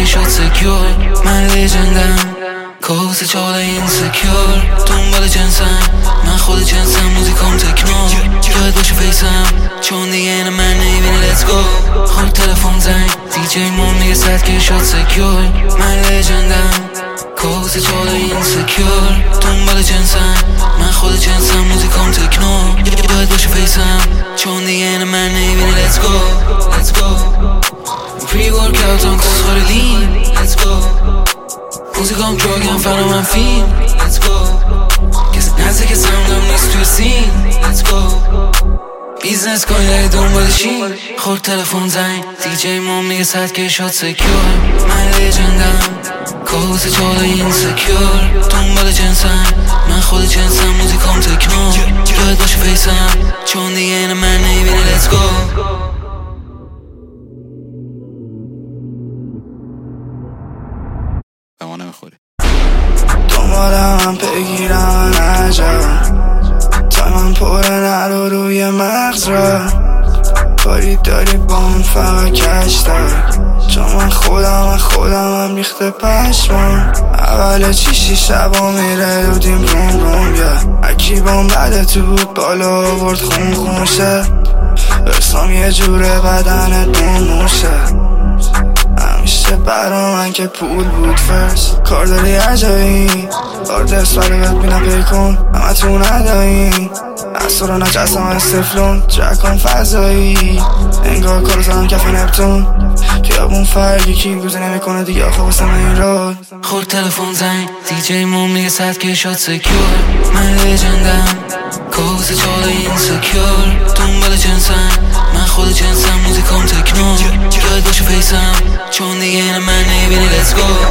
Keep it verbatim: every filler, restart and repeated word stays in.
شد سکیور. من لیجندم کابوس چال اینسکیور. دنبال جنسم من خود جنسم، موزیکام تکنو یاد باشه فیسم چون دیگه اینه من نمیبینی. لیتس گو. خود تلفن زنگ دی جی مون میگه صد که شد سکیور. من لیجندم کابوس چال اینسکیور. دنبال جنسم من خود جنسم، موزیکام تکنو یاد باشه فیسم چون دیگه اینه من نمیبینی. لیتس گو لیتس گو. پری ورک اوت آن کس خور لین. لیتس گو. موزیکام دراگم فنا من فیلم. لیتس گو. کسی نزدیک ساوندم نیست توی سین. لیتس گو. بیزنس کنید اگه دنبالشین. خورد تلفن زنگ دی جی مون میگه صد که شد سکیور. من لیجندم کابوس چال اینسکیور. دنبال جنسم من خود جنسم، موزیکام تکنو یاد باشه فیسم چون دیگه اینه من نمیبینی. لیتس گو. به ما نمیخوری. دنبالم هم بگیرم نجا تا من پره نرو روی مغز را. کاری داری با من فقط کش دار چون من خودم من خودم هم ریخته پشمان. اول چیشی شبا میره دودیم روم روم یا اکی بام بده تو بود بالا آورد خون خونشه. برسام یه جوره بدنت نموشه. همیشه برا من که پول بود فرست. کار داری عجایی آردست برای بهت بینم پی کن همه تو ندایی. اصلا رو نجستم از سفلون جکان فضایی. انگار کارو زدم کف نپتون خیابون فرگی کی گوزه نمی کنه دیگه آخه واسم این رو. خورد تلفن زنگ دی جی مون میگه صد که شد سکیور. من لیجندم کابوس چال اینسکیور. دنبال جنسم من خود جنسم، موزیکام تکنو یاد باشه فیسم چون دیگه اینه من نمیبینی. لیتس گو.